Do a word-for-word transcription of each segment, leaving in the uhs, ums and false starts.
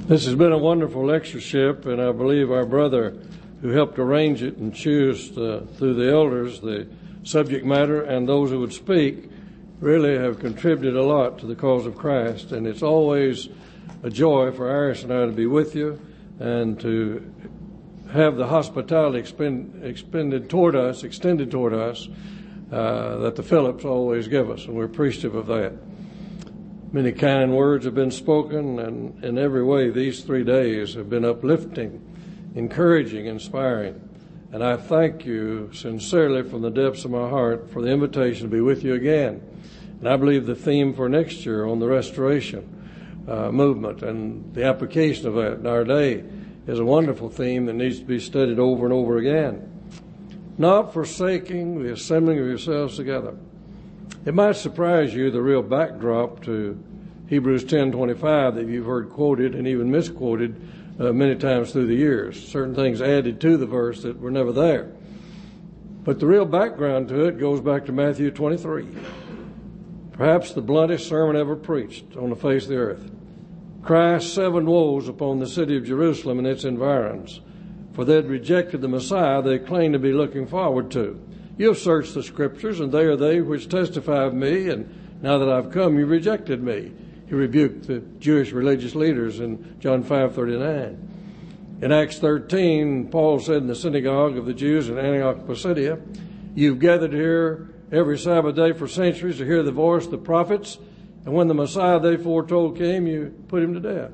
This has been a wonderful lectureship, and I believe our brother who helped arrange it and choose uh, through the elders the subject matter and those who would speak really have contributed a lot to the cause of Christ. And it's always a joy for Iris and I to be with you and to have the hospitality expend, expended toward us, extended toward us, uh, that the Phillips always give us, and we're appreciative of that. Many kind words have been spoken, and in every way these three days have been uplifting, encouraging, inspiring. And I thank you sincerely from the depths of my heart for the invitation to be with you again. And I believe the theme for next year on the restoration uh, movement and the application of that in our day is a wonderful theme that needs to be studied over and over again. Not forsaking the assembling of yourselves together. It might surprise you the real backdrop to Hebrews ten twenty-five that you've heard quoted and even misquoted uh, many times through the years. Certain things added to the verse that were never there. But the real background to it goes back to Matthew twenty-three. Perhaps the bluntest sermon ever preached on the face of the earth. Christ's seven woes upon the city of Jerusalem and its environs. For they had rejected the Messiah they claimed to be looking forward to. You have searched the Scriptures, and they are they which testify of me, and now that I've come, you rejected me. He rebuked the Jewish religious leaders in John five thirty-nine. In Acts thirteen, Paul said in the synagogue of the Jews in Antioch Pisidia, you've gathered here every Sabbath day for centuries to hear the voice of the prophets, and when the Messiah they foretold came, you put him to death.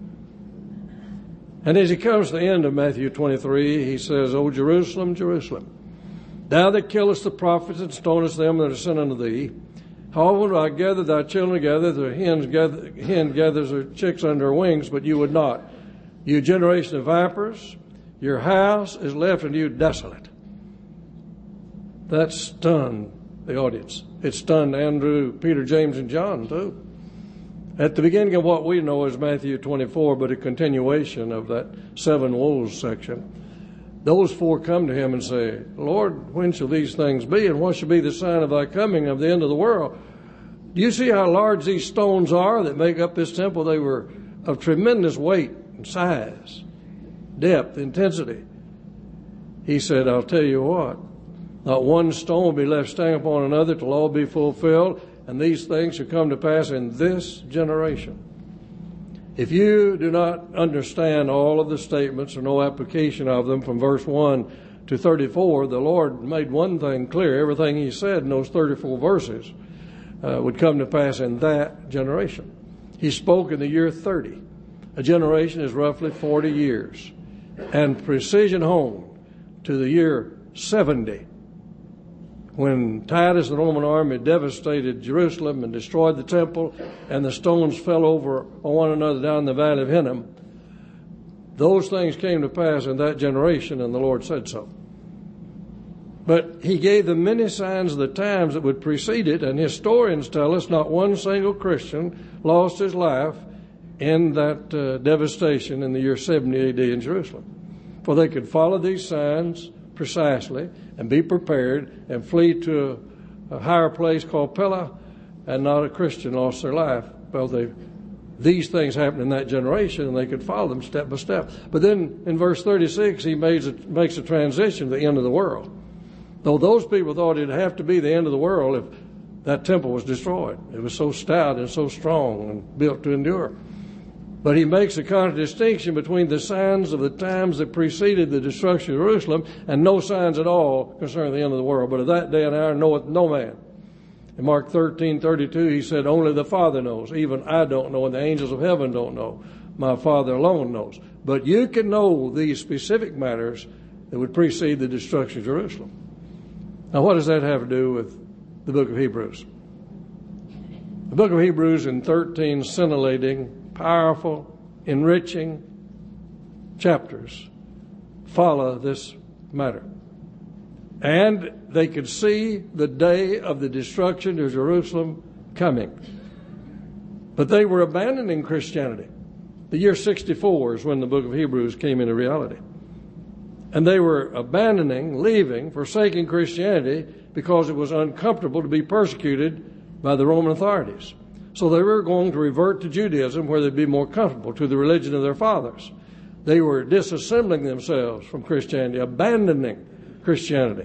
And as he comes to the end of Matthew twenty-three, he says, O Jerusalem, Jerusalem, thou that killest the prophets and stonest them that are sent unto thee, how often do I gather thy children together, the hens gather, hen gathers her chicks under her wings, but you would not. You generation of vipers, your house is left unto you desolate. That stunned the audience. It stunned Andrew, Peter, James, and John too. At the beginning of what we know as Matthew twenty-four, but a continuation of that seven woes section, those four come to him and say, Lord, when shall these things be, and what shall be the sign of thy coming of the end of the world? Do you see how large these stones are that make up this temple? They were of tremendous weight and size, depth, intensity. He said, I'll tell you what, not one stone will be left standing upon another till all be fulfilled, and these things shall come to pass in this generation. If you do not understand all of the statements or no application of them from verse one to thirty-four, the Lord made one thing clear. Everything he said in those thirty-four verses uh, would come to pass in that generation. He spoke in the year thirty. A generation is roughly forty years. And precision home to the year seventy, when Titus, the Roman army, devastated Jerusalem and destroyed the temple, and the stones fell over on one another down the valley of Hinnom, those things came to pass in that generation, and the Lord said so. But he gave them many signs of the times that would precede it, and historians tell us not one single Christian lost his life in that uh, devastation in the year seventy A D in Jerusalem. For they could follow these signs precisely and be prepared and flee to a, a higher place called Pella, and not a Christian lost their life. Well, they, these things happened in that generation, and they could follow them step by step. But then in verse thirty-six, he makes a, makes a transition to the end of the world. Though those people thought it'd have to be the end of the world if that temple was destroyed. It was so stout and so strong and built to endure. But he makes a contradistinction between the signs of the times that preceded the destruction of Jerusalem and no signs at all concerning the end of the world. But of that day and hour knoweth no man. In Mark thirteen thirty-two, he said, only the Father knows. Even I don't know, and the angels of heaven don't know. My Father alone knows. But you can know these specific matters that would precede the destruction of Jerusalem. Now, what does that have to do with the book of Hebrews? The book of Hebrews in thirteen scintillating, powerful, enriching chapters follow this matter. And they could see the day of the destruction of Jerusalem coming. But they were abandoning Christianity. The year sixty-four is when the book of Hebrews came into reality. And they were abandoning, leaving, forsaking Christianity because it was uncomfortable to be persecuted by the Roman authorities. So they were going to revert to Judaism where they'd be more comfortable, to the religion of their fathers. They were disassembling themselves from Christianity, abandoning Christianity.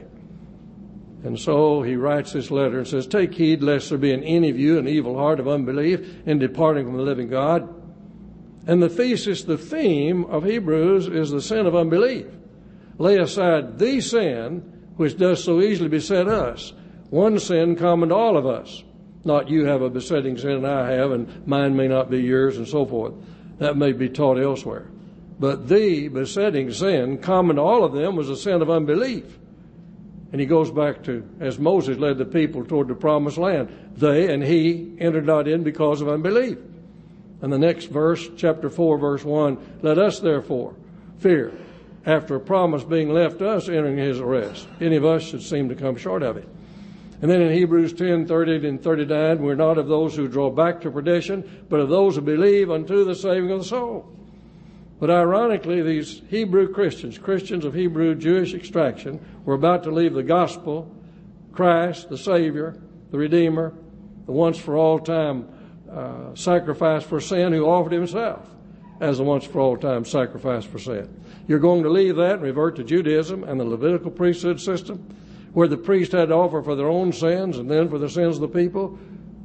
And so he writes this letter and says, take heed lest there be in any of you an evil heart of unbelief in departing from the living God. And the thesis, the theme of Hebrews is the sin of unbelief. Lay aside the sin which does so easily beset us. One sin common to all of us. Not you have a besetting sin and I have, and mine may not be yours, and so forth. That may be taught elsewhere. But the besetting sin common to all of them was the sin of unbelief. And he goes back to, as Moses led the people toward the promised land, they and he entered not in because of unbelief. And the next verse, chapter four, verse one, let us therefore fear, after a promise being left us entering his rest. Any of us should seem to come short of it. And then in Hebrews ten, thirty and thirty-nine, we're not of those who draw back to perdition, but of those who believe unto the saving of the soul. But ironically, these Hebrew Christians, Christians of Hebrew Jewish extraction, were about to leave the gospel, Christ, the Savior, the Redeemer, the once for all time uh, sacrifice for sin, who offered himself as the once for all time sacrifice for sin. You're going to leave that and revert to Judaism and the Levitical priesthood system, where the priest had to offer for their own sins and then for the sins of the people,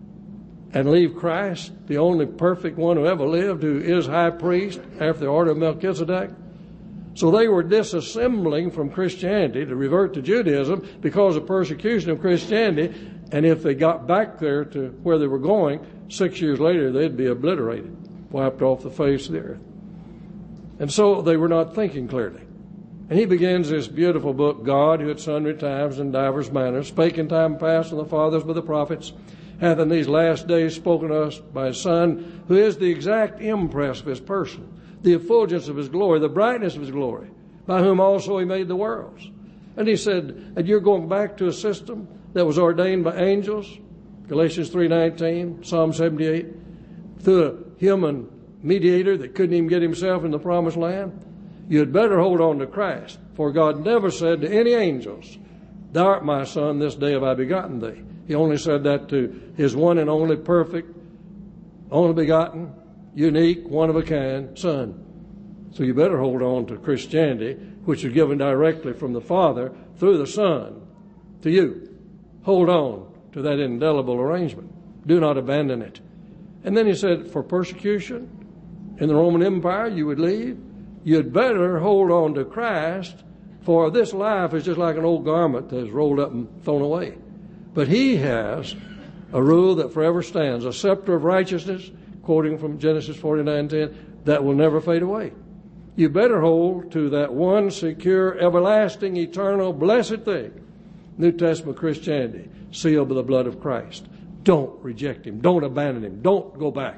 and leave Christ, the only perfect one who ever lived, who is high priest after the order of Melchizedek. So they were disassembling from Christianity to revert to Judaism because of persecution of Christianity. And if they got back there to where they were going, six years later, they'd be obliterated, wiped off the face of the earth. And so they were not thinking clearly. And he begins this beautiful book, God, who at sundry times and divers manners spake in time past to the fathers by the prophets, hath in these last days spoken to us by his Son, who is the exact impress of his person, the effulgence of his glory, the brightness of his glory, by whom also he made the worlds. And he said, and you're going back to a system that was ordained by angels, Galatians three nineteen, Psalm seventy-eight, through a human mediator that couldn't even get himself in the promised land. You had better hold on to Christ, for God never said to any angels, thou art my son, this day have I begotten thee. He only said that to his one and only perfect, only begotten, unique, one-of-a-kind Son. So you better hold on to Christianity, which is given directly from the Father through the Son to you. Hold on to that indelible arrangement. Do not abandon it. And then he said, for persecution in the Roman Empire, you would leave. You'd better hold on to Christ, for this life is just like an old garment that is rolled up and thrown away. But he has a rule that forever stands, a scepter of righteousness, quoting from Genesis forty-nine ten, that will never fade away. You better hold to that one secure, everlasting, eternal, blessed thing, New Testament Christianity, sealed by the blood of Christ. Don't reject him. Don't abandon him. Don't go back.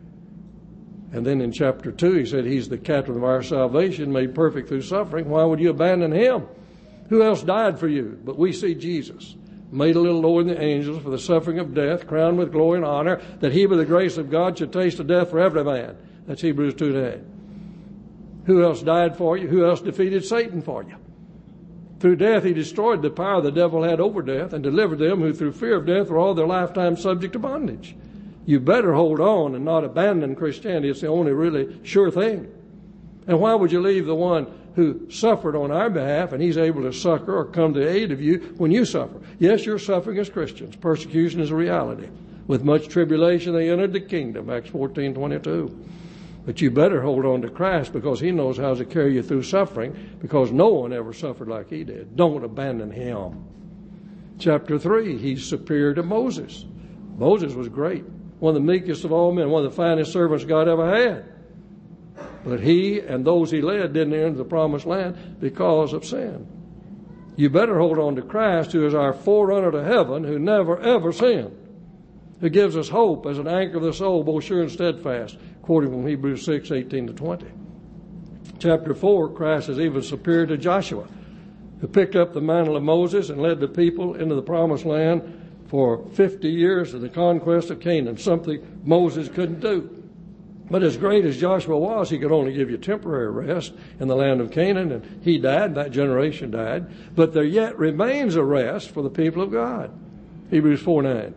And then in chapter two, he said, he's the captain of our salvation, made perfect through suffering. Why would you abandon him? Who else died for you? But we see Jesus, made a little lower than the angels for the suffering of death, crowned with glory and honor, that he by the grace of God should taste of death for every man. That's Hebrews two nine. Who else died for you? Who else defeated Satan for you? Through death, he destroyed the power the devil had over death and delivered them who through fear of death were all their lifetime subject to bondage. You better hold on and not abandon Christianity. It's the only really sure thing. And why would you leave the one who suffered on our behalf and he's able to succor or come to the aid of you when you suffer? Yes, you're suffering as Christians. Persecution is a reality. With much tribulation they entered the kingdom, Acts fourteen twenty-two. But you better hold on to Christ because he knows how to carry you through suffering, because no one ever suffered like he did. Don't abandon him. Chapter three, he's superior to Moses. Moses was great. One of the meekest of all men, one of the finest servants God ever had. But he and those he led didn't enter the promised land because of sin. You better hold on to Christ, who is our forerunner to heaven, who never ever sinned, who gives us hope as an anchor of the soul, both sure and steadfast, quoting from Hebrews six eighteen to twenty. Chapter four, Christ is even superior to Joshua, who picked up the mantle of Moses and led the people into the promised land for fifty years of the conquest of Canaan, something Moses couldn't do. But as great as Joshua was, he could only give you temporary rest in the land of Canaan, and he died, that generation died. But there yet remains a rest for the people of God. Hebrews four nine.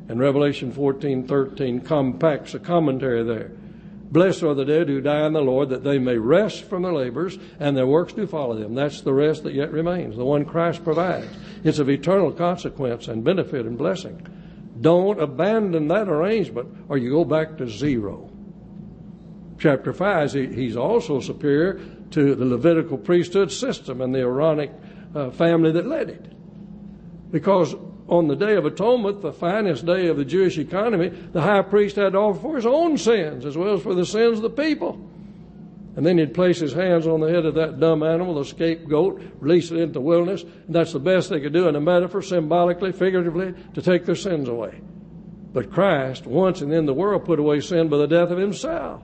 And Revelation fourteen thirteen compacts a commentary there. Blessed are the dead who die in the Lord, that they may rest from their labors, and their works do follow them. That's the rest that yet remains, the one Christ provides. It's of eternal consequence and benefit and blessing. Don't abandon that arrangement, or you go back to zero. Chapter five, he's also superior to the Levitical priesthood system and the Aaronic uh, family that led it. Because on the Day of Atonement, the finest day of the Jewish economy, the high priest had to offer for his own sins as well as for the sins of the people. And then he'd place his hands on the head of that dumb animal, the scapegoat, release it into the wilderness. And that's the best they could do in a metaphor, symbolically, figuratively, to take their sins away. But Christ, once and in the world, put away sin by the death of himself.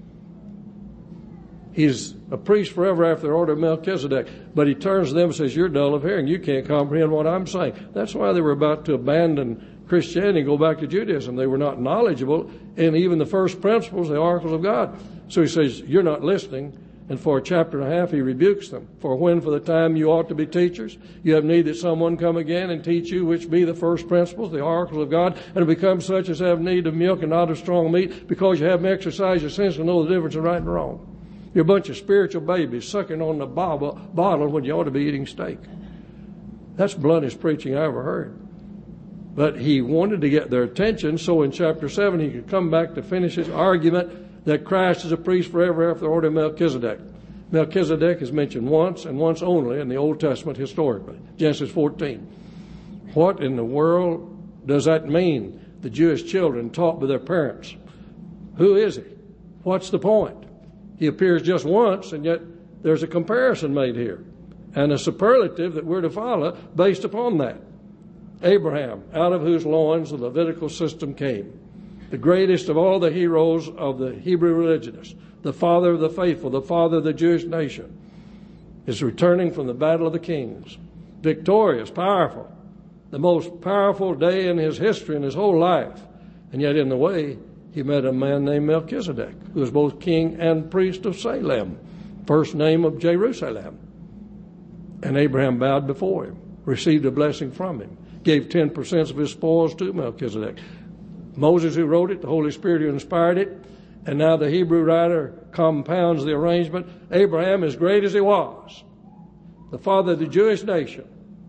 He's a priest forever after the order of Melchizedek. But he turns to them and says, you're dull of hearing. You can't comprehend what I'm saying. That's why they were about to abandon Christianity and go back to Judaism. They were not knowledgeable in even the first principles, the oracles of God. So he says, you're not listening. And for a chapter and a half, he rebukes them. For when for the time you ought to be teachers, you have need that someone come again and teach you which be the first principles, the oracles of God, and become such as have need of milk and not of strong meat, because you haven't exercised your sense to know the difference in right and wrong. You're a bunch of spiritual babies sucking on the bottle when you ought to be eating steak. That's bluntest preaching I ever heard. But he wanted to get their attention, so in chapter seven he could come back to finish his argument that Christ is a priest forever after the order of Melchizedek. Melchizedek is mentioned once and once only in the Old Testament historically, Genesis fourteen. What in the world does that mean? The Jewish children taught by their parents. Who is he? What's the point? He appears just once, and yet there's a comparison made here and a superlative that we're to follow based upon that. Abraham, out of whose loins the Levitical system came, the greatest of all the heroes of the Hebrew religionists, the father of the faithful, the father of the Jewish nation, is returning from the battle of the kings, victorious, powerful, the most powerful day in his history, in his whole life. And yet in the way, he met a man named Melchizedek, who was both king and priest of Salem, first name of Jerusalem. And Abraham bowed before him, received a blessing from him, gave ten percent of his spoils to Melchizedek. Moses, who wrote it, the Holy Spirit who inspired it, and now the Hebrew writer compounds the arrangement. Abraham, as great as he was, the father of the Jewish nation,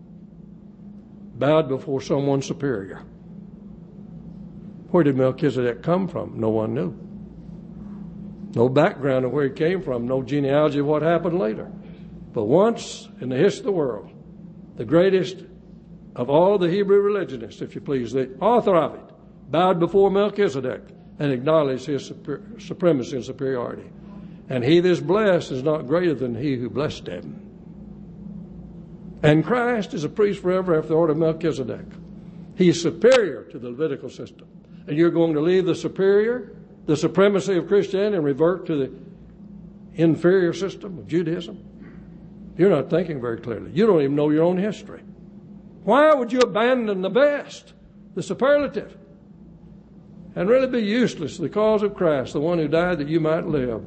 bowed before someone superior. Where did Melchizedek come from? No one knew. No background of where he came from, no genealogy of what happened later. But once in the history of the world, the greatest of all the Hebrew religionists, if you please, the author of it, bowed before Melchizedek and acknowledged his super- supremacy and superiority. And he that is blessed is not greater than he who blessed him. And Christ is a priest forever after the order of Melchizedek. He is superior to the Levitical system. And you're going to leave the superior, the supremacy of Christianity, and revert to the inferior system of Judaism? You're not thinking very clearly. You don't even know your own history. Why would you abandon the best, the superlative, and really be useless to the cause of Christ, the one who died that you might live?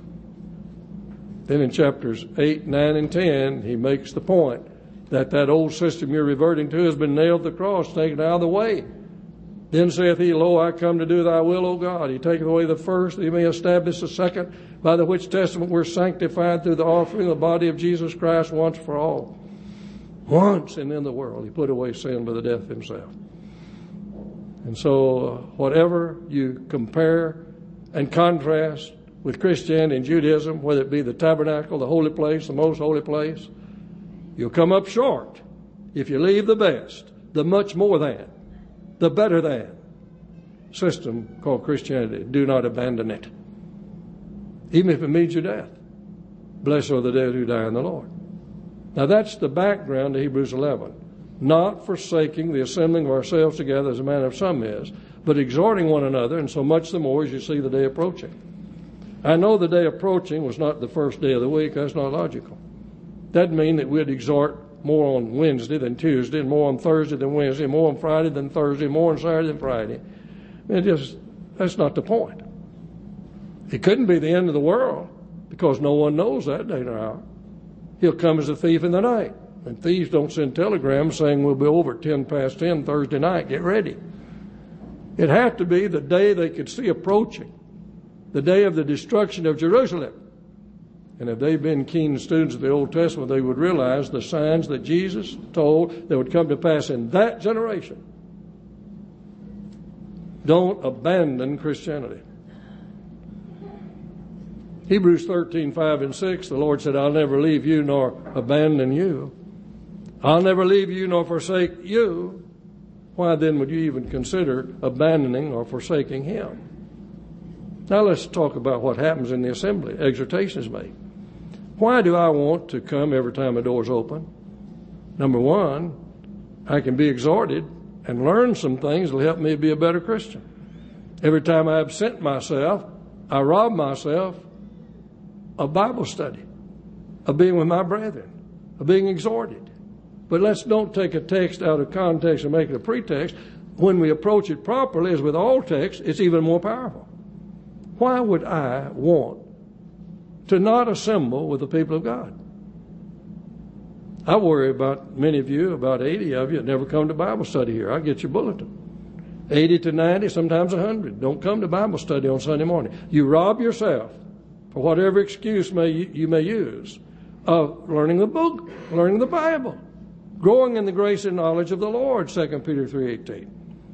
Then in chapters eight, nine, and ten, he makes the point that that old system you're reverting to has been nailed to the cross, taken out of the way. Then saith he, Lo, I come to do thy will, O God. He taketh away the first, that he may establish the second, by the which testament we're sanctified through the offering of the body of Jesus Christ once for all. Once and in the world, he put away sin by the death of himself. And so uh, whatever you compare and contrast with Christianity and Judaism, whether it be the tabernacle, the holy place, the most holy place, you'll come up short if you leave the best, the much more than, the better than system called Christianity. Do not abandon it, even if it means your death. Blessed are the dead who die in the Lord. Now that's the background to Hebrews eleven. Not forsaking the assembling of ourselves together as a manner of some is, but exhorting one another, and so much the more as you see the day approaching. I know the day approaching was not the first day of the week. That's not logical. Doesn't mean that we'd exhort more on Wednesday than Tuesday, and more on Thursday than Wednesday, and more on Friday than Thursday, and more on Saturday than Friday. It just, that's not the point. It couldn't be the end of the world, because no one knows that day nor hour. He'll come as a thief in the night. And thieves don't send telegrams saying we'll be over at ten past ten Thursday night. Get ready. It had to be the day they could see approaching, the day of the destruction of Jerusalem. And if they'd been keen students of the Old Testament, they would realize the signs that Jesus told that would come to pass in that generation. Don't abandon Christianity. Hebrews thirteen, five and six, the Lord said, I'll never leave you nor abandon you. I'll never leave you nor forsake you. Why then would you even consider abandoning or forsaking Him? Now let's talk about what happens in the assembly. Exhortation is made. Why do I want to come every time a door is open? Number one, I can be exhorted and learn some things that will help me be a better Christian. Every time I absent myself, I rob myself of Bible study, of being with my brethren, of being exhorted. But let's don't take a text out of context and make it a pretext. When we approach it properly, as with all texts, it's even more powerful. Why would I want to not assemble with the people of God? I worry about many of you, about eighty of you, that never come to Bible study here. I get your bulletin. eighty to ninety, sometimes one hundred. Don't come to Bible study on Sunday morning. You rob yourself, for whatever excuse may you may use, of learning the book, learning the Bible, growing in the grace and knowledge of the Lord, Second Peter three eighteen.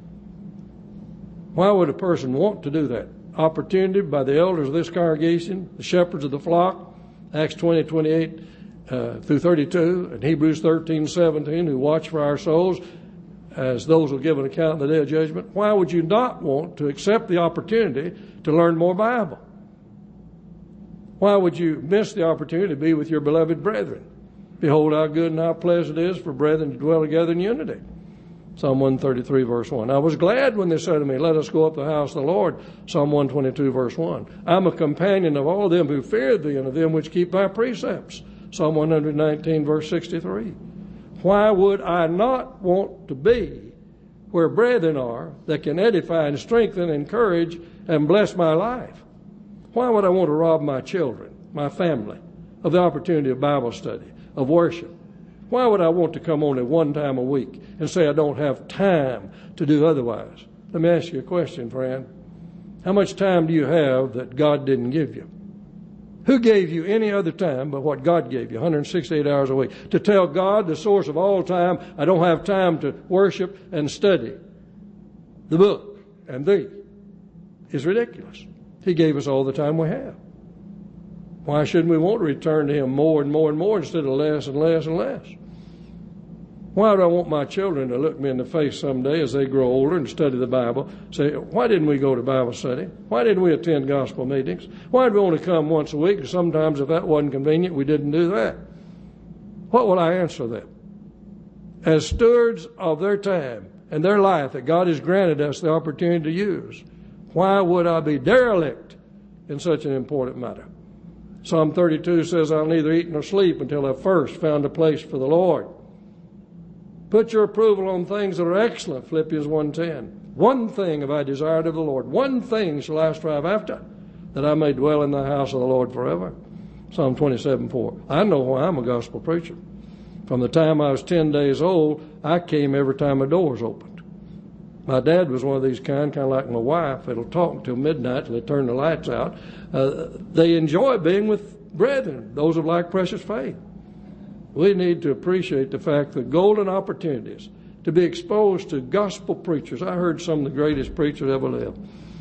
Why would a person want to do that? Opportunity by the elders of this congregation, the shepherds of the flock, Acts twenty, twenty-eight uh, through thirty-two, and Hebrews thirteen, seventeen, who watch for our souls as those will give an account in the day of judgment. Why would you not want to accept the opportunity to learn more Bible? Why would you miss the opportunity to be with your beloved brethren? Behold how good and how pleasant it is for brethren to dwell together in unity. Psalm one thirty-three, verse one. I was glad when they said to me, let us go up to the house of the Lord. Psalm one twenty-two, verse one. I'm a companion of all them who fear thee and of them which keep thy precepts. Psalm one nineteen, verse sixty-three. Why would I not want to be where brethren are that can edify and strengthen, encourage, and bless my life? Why would I want to rob my children, my family, of the opportunity of Bible study, of worship? Why would I want to come only one time a week and say I don't have time to do otherwise? Let me ask you a question, friend. How much time do you have that God didn't give you? Who gave you any other time but what God gave you, one hundred sixty-eight hours a week? To tell God, the source of all time, I don't have time to worship and study the book and thee, is ridiculous. He gave us all the time we have. Why shouldn't we want to return to Him more and more and more instead of less and less and less? Why do I want my children to look me in the face someday as they grow older and study the Bible, say, why didn't we go to Bible study? Why didn't we attend gospel meetings? Why did we only come once a week? Sometimes if that wasn't convenient, we didn't do that. What will I answer them? As stewards of their time and their life that God has granted us the opportunity to use, why would I be derelict in such an important matter? Psalm thirty-two says, I'll neither eat nor sleep until I've first found a place for the Lord. Put your approval on things that are excellent, Philippians one ten. One thing have I desired of the Lord. One thing shall I strive after, that I may dwell in the house of the Lord forever. Psalm twenty-seven four. I know why I'm a gospel preacher. From the time I was ten days old, I came every time a door was opened. My dad was one of these kind, kind of like my wife. It'll talk until midnight till they turn the lights out. Uh, they enjoy being with brethren, those of like precious faith. We need to appreciate the fact that golden opportunities to be exposed to gospel preachers. I heard some of the greatest preachers ever lived.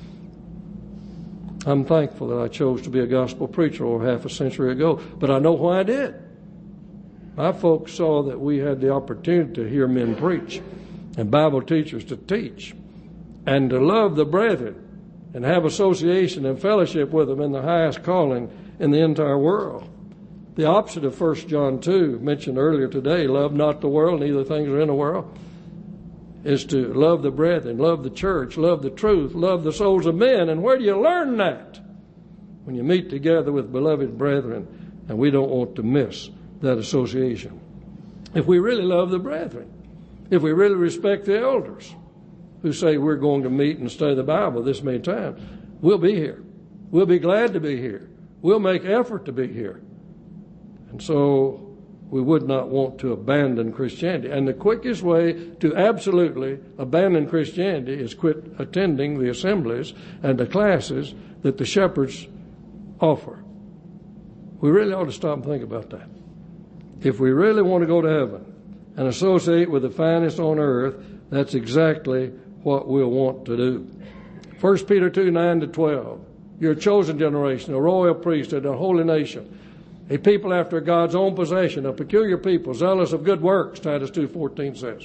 I'm thankful that I chose to be a gospel preacher over half a century ago, but I know why I did. My folks saw that we had the opportunity to hear men preach and Bible teachers to teach and to love the brethren and have association and fellowship with them in the highest calling in the entire world. The opposite of First John two, mentioned earlier today, love not the world, neither things are in the world, is to love the brethren, love the church, love the truth, love the souls of men. And where do you learn that? When you meet together with beloved brethren, and we don't want to miss that association. If we really love the brethren, if we really respect the elders who say we're going to meet and study the Bible this many times, we'll be here. We'll be glad to be here. We'll make effort to be here. And so we would not want to abandon Christianity. And the quickest way to absolutely abandon Christianity is quit attending the assemblies and the classes that the shepherds offer. We really ought to stop and think about that. If we really want to go to heaven and associate with the finest on earth, that's exactly what we'll want to do. First Peter two, nine to twelve. You're a chosen generation, a royal priesthood, a holy nation, a people after God's own possession, a peculiar people, zealous of good works, Titus two fourteen says.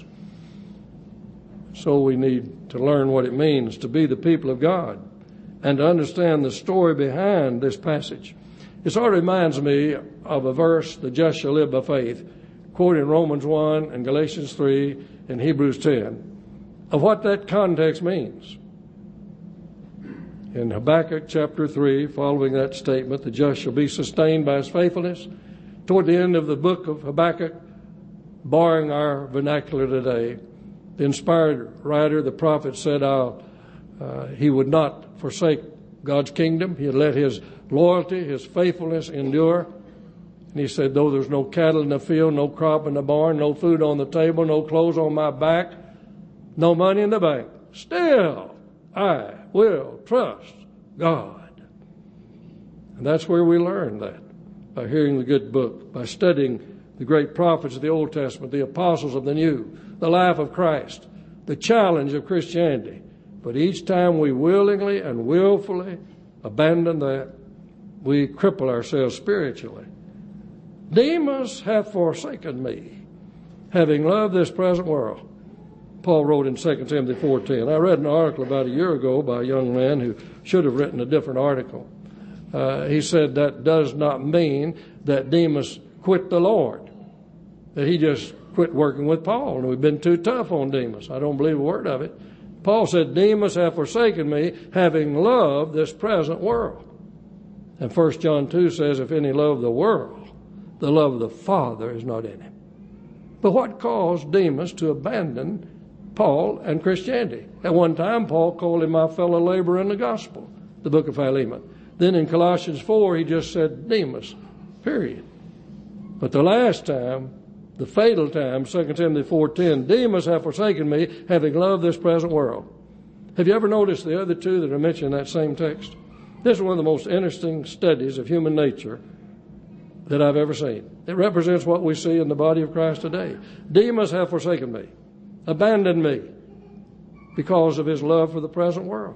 So we need to learn what it means to be the people of God and to understand the story behind this passage. It sort of reminds me of a verse, the just shall live by faith, quoted in Romans one and Galatians three and Hebrews ten, of what that context means. In Habakkuk chapter three, following that statement, the just shall be sustained by his faithfulness. Toward the end of the book of Habakkuk, borrowing our vernacular today, the inspired writer, the prophet, said uh, uh, he would not forsake God's kingdom. He had let his loyalty, his faithfulness endure. And he said, though there's no cattle in the field, no crop in the barn, no food on the table, no clothes on my back, no money in the bank, still I will trust God. And that's where we learn that, by hearing the good book, by studying the great prophets of the Old Testament, the apostles of the New, the life of Christ, the challenge of Christianity. But each time we willingly and willfully abandon that, we cripple ourselves spiritually. Demas hath forsaken me, having loved this present world. Paul wrote in Second Timothy four ten. I read an article about a year ago by a young man who should have written a different article. Uh, he said that does not mean that Demas quit the Lord, that he just quit working with Paul, and we've been too tough on Demas. I don't believe a word of it. Paul said, Demas hath forsaken me, having loved this present world. And First John two says, if any love the world, the love of the Father is not in him. But what caused Demas to abandon Paul and Christianity? At one time, Paul called him my fellow laborer in the gospel, the book of Philemon. Then in Colossians four, he just said Demas, period. But the last time, the fatal time, Second Timothy four ten, Demas hath forsaken me, having loved this present world. Have you ever noticed the other two that are mentioned in that same text? This is one of the most interesting studies of human nature that I've ever seen. It represents what we see in the body of Christ today. Demas hath forsaken me, abandoned me, because of his love for the present world.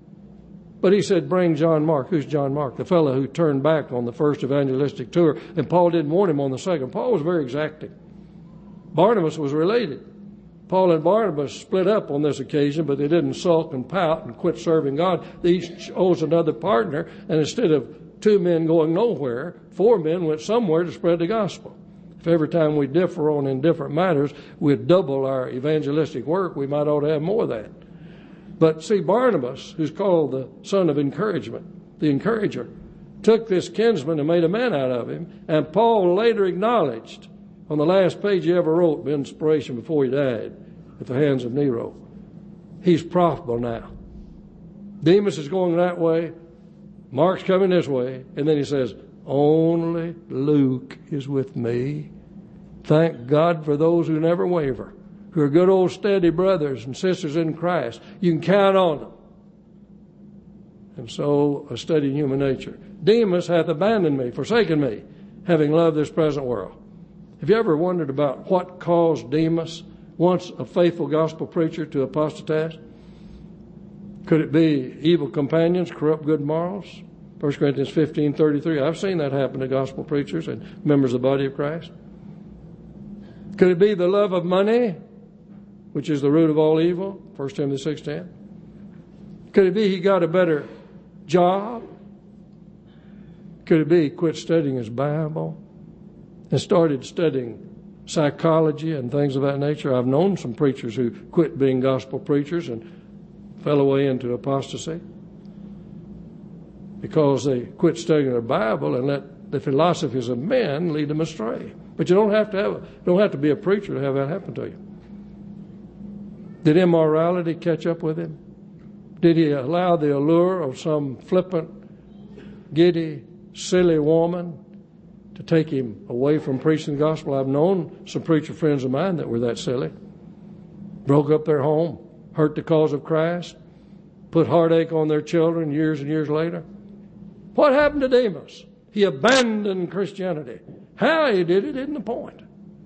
But he said, bring John Mark. Who's John Mark? The fellow who turned back on the first evangelistic tour, and Paul didn't want him on the second. Paul was very exacting. Barnabas was related. Paul and Barnabas split up on this occasion, but they didn't sulk and pout and quit serving God. They each chose another partner, and instead of two men going nowhere, four men went somewhere to spread the gospel. If every time we differ on indifferent matters, we'd double our evangelistic work, we might ought to have more of that. But see, Barnabas, who's called the son of encouragement, the encourager, took this kinsman and made a man out of him, and Paul later acknowledged on the last page he ever wrote, by inspiration before he died at the hands of Nero, he's profitable now. Demas is going that way, Mark's coming this way, and then he says, only Luke is with me. Thank God for those who never waver, who are good old steady brothers and sisters in Christ. You can count on them. And so, a study in human nature. Demas hath abandoned me, forsaken me, having loved this present world. Have you ever wondered about what caused Demas, once a faithful gospel preacher, to apostatize? Could it be evil companions, corrupt good morals? First Corinthians fifteen thirty-three. I've seen that happen to gospel preachers and members of the body of Christ. Could it be the love of money, which is the root of all evil? First Timothy six ten. Could it be he got a better job? Could it be he quit studying his Bible and started studying psychology and things of that nature? I've known some preachers who quit being gospel preachers and fell away into apostasy because they quit studying their Bible and let the philosophies of men lead them astray. But you don't have to have don't have to be a preacher to have that happen to you. Did immorality catch up with him? Did he allow the allure of some flippant, giddy, silly woman to take him away from preaching the gospel. I've known some preacher friends of mine that were that silly. Broke up their home, hurt the cause of Christ, put heartache on their children years and years later. What happened to Demas? He abandoned Christianity. How he did it isn't the point.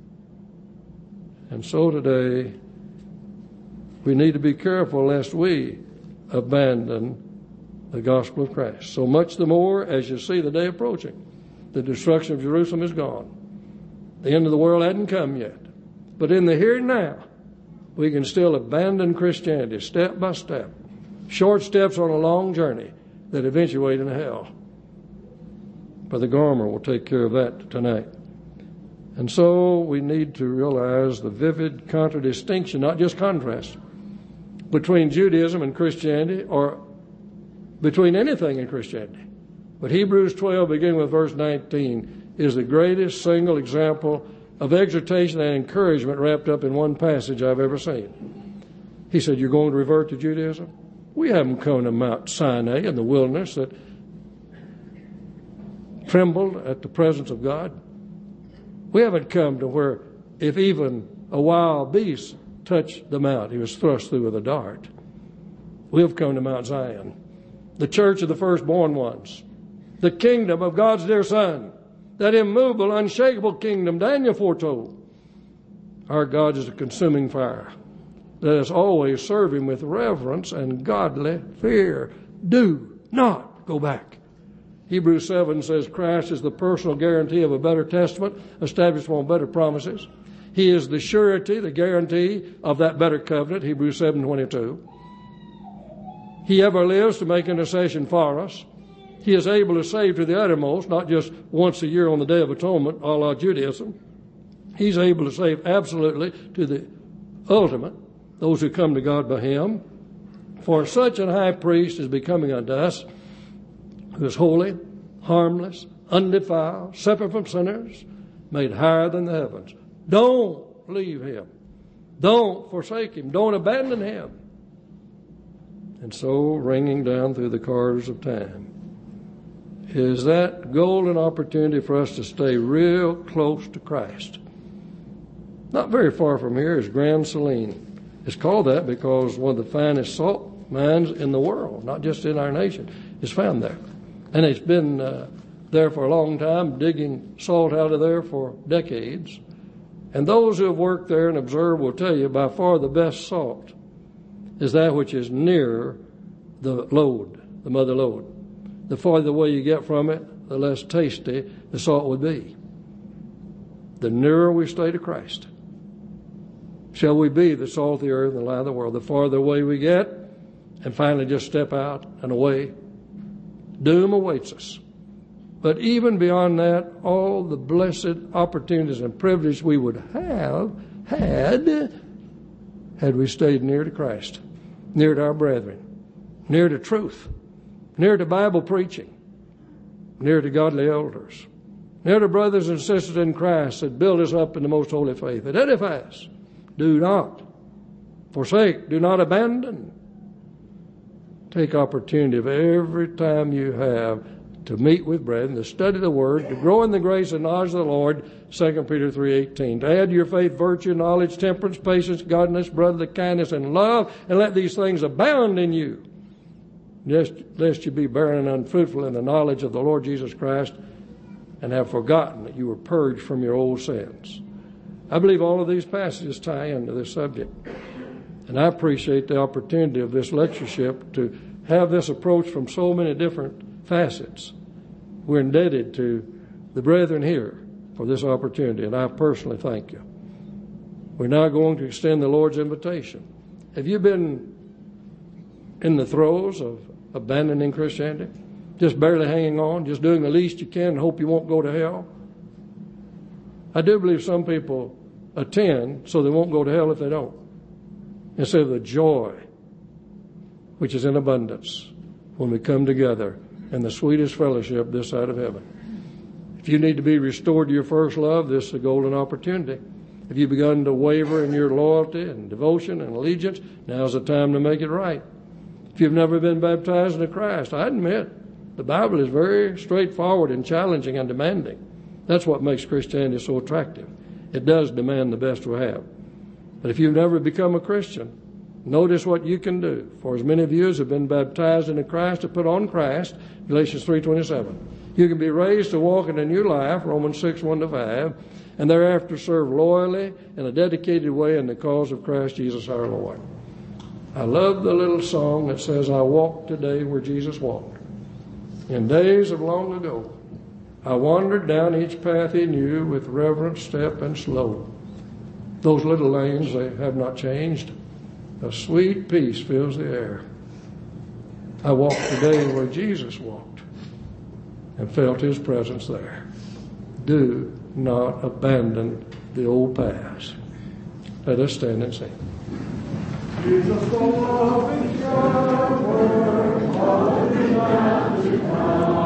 And so today, we need to be careful lest we abandon the gospel of Christ. So much the more as you see the day approaching. The destruction of Jerusalem is gone. The end of the world hadn't come yet. But in the here and now, we can still abandon Christianity step by step. Short steps on a long journey that eventuate in hell. Brother Garmer will take care of that tonight. And so we need to realize the vivid contradistinction, not just contrast, between Judaism and Christianity, or between anything in Christianity. But Hebrews twelve, beginning with verse nineteen, is the greatest single example of exhortation and encouragement wrapped up in one passage I've ever seen. He said, you're going to revert to Judaism? We haven't come to Mount Sinai in the wilderness that trembled at the presence of God. We haven't come to where if even a wild beast touched the mount, he was thrust through with a dart. We've come to Mount Zion, the church of the firstborn ones, the kingdom of God's dear Son, that immovable, unshakable kingdom Daniel foretold. Our God is a consuming fire. Let us always serve him with reverence and godly fear. Do not go back. Hebrews seven says Christ is the personal guarantee of a better testament, established on better promises. He is the surety, the guarantee of that better covenant, Hebrews seven twenty-two. He ever lives to make intercession for us. He is able to save to the uttermost, not just once a year on the Day of Atonement, a la Judaism. He's able to save absolutely to the ultimate, those who come to God by him. For such an high priest is becoming unto us, who is holy, harmless, undefiled, separate from sinners, made higher than the heavens. Don't leave him. Don't forsake him. Don't abandon him. And so, ringing down through the corridors of time, is that golden opportunity for us to stay real close to Christ. Not very far from here is Grand Saline. It's called that because one of the finest salt mines in the world, not just in our nation, is found there. And it's been uh, there for a long time, digging salt out of there for decades. And those who have worked there and observed will tell you by far the best salt is that which is near the lode, the mother lode. The farther away you get from it, the less tasty the salt would be. The nearer we stay to Christ, shall we be the salt of the earth and the light of the world. The farther away we get, and finally just step out and away, doom awaits us. But even beyond that, all the blessed opportunities and privileges we would have had had we stayed near to Christ, near to our brethren, near to truth, near to Bible preaching, near to godly elders, near to brothers and sisters in Christ that build us up in the most holy faith, that edify us. Do not forsake, do not abandon. Take opportunity of every time you have to meet with brethren, to study the Word, to grow in the grace and knowledge of the Lord, Second Peter three eighteen. To add to your faith virtue, knowledge, temperance, patience, godliness, brotherly kindness, and love, and let these things abound in you, lest, lest you be barren and unfruitful in the knowledge of the Lord Jesus Christ, and have forgotten that you were purged from your old sins. I believe all of these passages tie into this subject. And I appreciate the opportunity of this lectureship to have this approach from so many different facets. We're indebted to the brethren here for this opportunity, and I personally thank you. We're now going to extend the Lord's invitation. Have you been in the throes of abandoning Christianity? Just barely hanging on, just doing the least you can and hope you won't go to hell? I do believe some people attend so they won't go to hell if they don't, instead of the joy which is in abundance when we come together in the sweetest fellowship this side of heaven. If you need to be restored to your first love, this is a golden opportunity. If you've begun to waver in your loyalty and devotion and allegiance, now's the time to make it right. If you've never been baptized into Christ, I admit the Bible is very straightforward and challenging and demanding. That's what makes Christianity so attractive. It does demand the best we have. But if you've never become a Christian, notice what you can do. For as many of you as have been baptized into Christ have put on Christ, Galatians three twenty-seven. You can be raised to walk in a new life, Romans six one to five, and thereafter serve loyally in a dedicated way in the cause of Christ Jesus our Lord. I love the little song that says, I walk today where Jesus walked. In days of long ago, I wandered down each path he knew with reverent step and slow. Those little lanes, they have not changed. A sweet peace fills the air. I walk today where Jesus walked and felt his presence there. Do not abandon the old paths. Let us stand and sing. Jesus, the loving shepherd, all the mountain